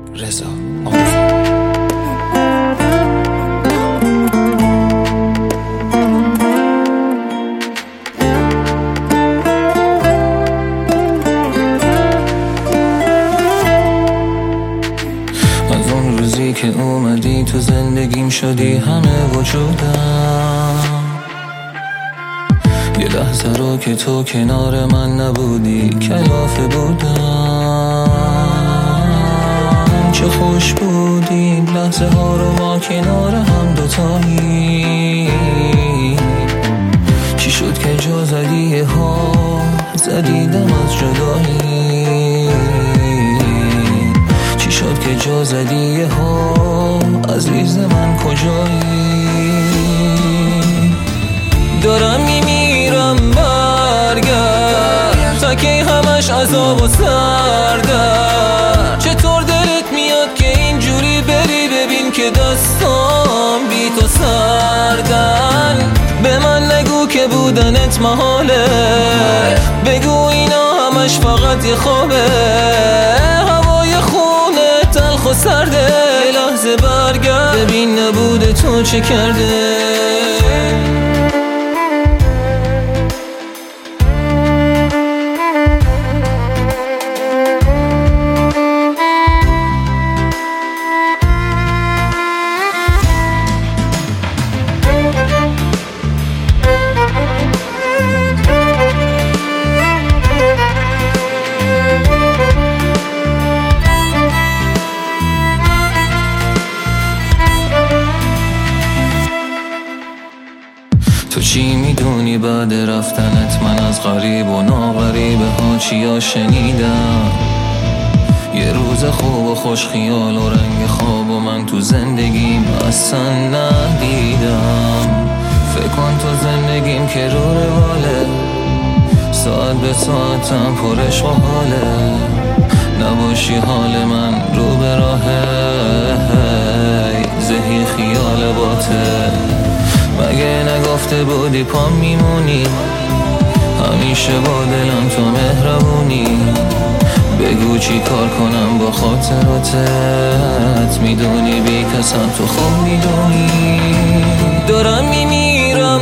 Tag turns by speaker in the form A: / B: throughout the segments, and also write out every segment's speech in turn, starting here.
A: رضا از اون روزی که اومدی تو زندگیم شدی همه وجودم، یه لحظه رو که تو کنار من نبودی کلافه بودم. چه خوش بودی لحظه ها رو ما کنار هم دوتایی. چی شد که جا زدی ها زدیدم از جدایی. چی شد که جا زدی ها عزیز من کجایی. دارم میمیرم برگرد تا که همش عذاب و سردرد. چطور دلت میاد که اینجوری بری ببین که دستام بی تو سردن. به من نگو که بودنت محاله، بگو اینا همش فقط یه خوابه. هوای خونه تلخ و سرده، یه لحظه برگرد ببین نبوده تو چه کرده. تو چی میدونی بعد رفتنت من از غریب و ناغریبه ها چیا شنیدم. یه روز خوب و خوش خیال و رنگ خواب و من تو زندگیم اصلا ندیدم. فکر کن تو زندگیم که رو رواله، ساعت به ساعتم پرش و حاله. نباشی حال من رو به راهه، زهی خیال باته. مگه نگفته بودی پام میمونی، همیشه با دلم تو مهربونی. بگو چی کار کنم با خاطراتت، میدونی بی کسم تو خوب میدونی. دارم میمیرم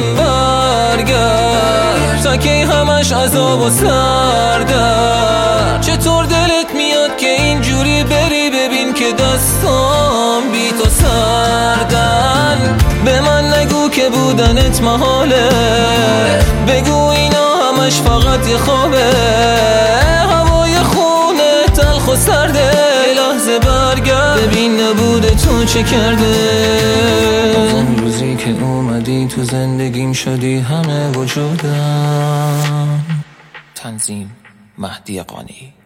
A: برگرد تا که همش عذاب و سردرد. چطور دلت میاد که اینجوری بری ببین که دستام بی تو سردن. به من نگو که بودنت محاله، بگو اینا همش فقط یه خوابه. هوای خونه تلخ و سرده، یه لحظه برگرد ببین نبوده تو چه کرده. از اون روزی که اومدی تو زندگیم شدی همه وجودم. تنظیم مهدی قانی.